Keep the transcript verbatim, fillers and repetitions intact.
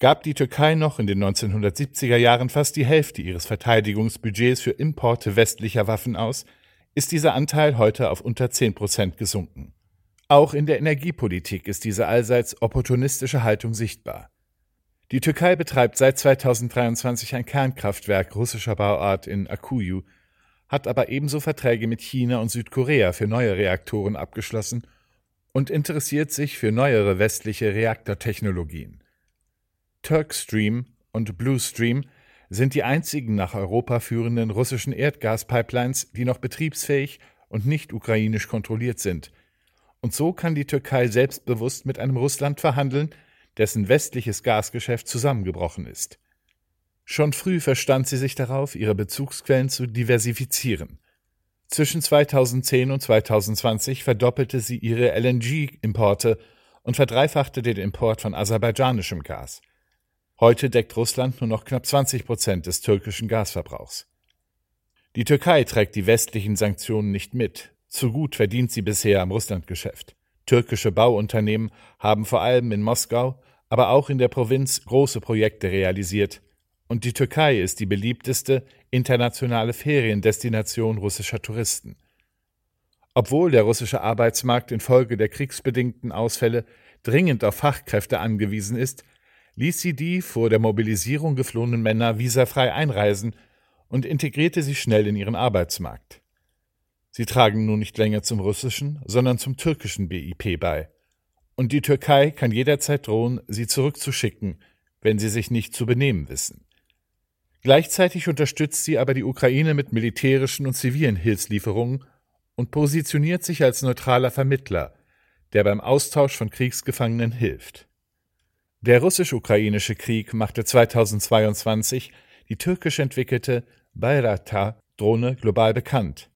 Gab die Türkei noch in den neunzehnhundertsiebziger Jahren fast die Hälfte ihres Verteidigungsbudgets für Importe westlicher Waffen aus, ist dieser Anteil heute auf unter zehn Prozent gesunken. Auch in der Energiepolitik ist diese allseits opportunistische Haltung sichtbar. Die Türkei betreibt seit zweitausenddreiundzwanzig ein Kernkraftwerk russischer Bauart in Akkuyu, hat aber ebenso Verträge mit China und Südkorea für neue Reaktoren abgeschlossen und interessiert sich für neuere westliche Reaktortechnologien. Turkstream und Bluestream sind die einzigen nach Europa führenden russischen Erdgaspipelines, die noch betriebsfähig und nicht ukrainisch kontrolliert sind. Und so kann die Türkei selbstbewusst mit einem Russland verhandeln, dessen westliches Gasgeschäft zusammengebrochen ist. Schon früh verstand sie sich darauf, ihre Bezugsquellen zu diversifizieren. Zwischen zweitausendzehn und zweitausendzwanzig verdoppelte sie ihre L N G-Importe und verdreifachte den Import von aserbaidschanischem Gas. Heute deckt Russland nur noch knapp zwanzig Prozent des türkischen Gasverbrauchs. Die Türkei trägt die westlichen Sanktionen nicht mit. Zu gut verdient sie bisher am Russlandgeschäft. Türkische Bauunternehmen haben vor allem in Moskau, aber auch in der Provinz große Projekte realisiert. Und die Türkei ist die beliebteste internationale Feriendestination russischer Touristen. Obwohl der russische Arbeitsmarkt infolge der kriegsbedingten Ausfälle dringend auf Fachkräfte angewiesen ist, ließ sie die vor der Mobilisierung geflohenen Männer visafrei einreisen und integrierte sie schnell in ihren Arbeitsmarkt. Sie tragen nun nicht länger zum russischen, sondern zum türkischen B I P bei. Und die Türkei kann jederzeit drohen, sie zurückzuschicken, wenn sie sich nicht zu benehmen wissen. Gleichzeitig unterstützt sie aber die Ukraine mit militärischen und zivilen Hilfslieferungen und positioniert sich als neutraler Vermittler, der beim Austausch von Kriegsgefangenen hilft. Der russisch-ukrainische Krieg machte zweitausendzweiundzwanzig die türkisch entwickelte Bayraktar-Drohne global bekannt.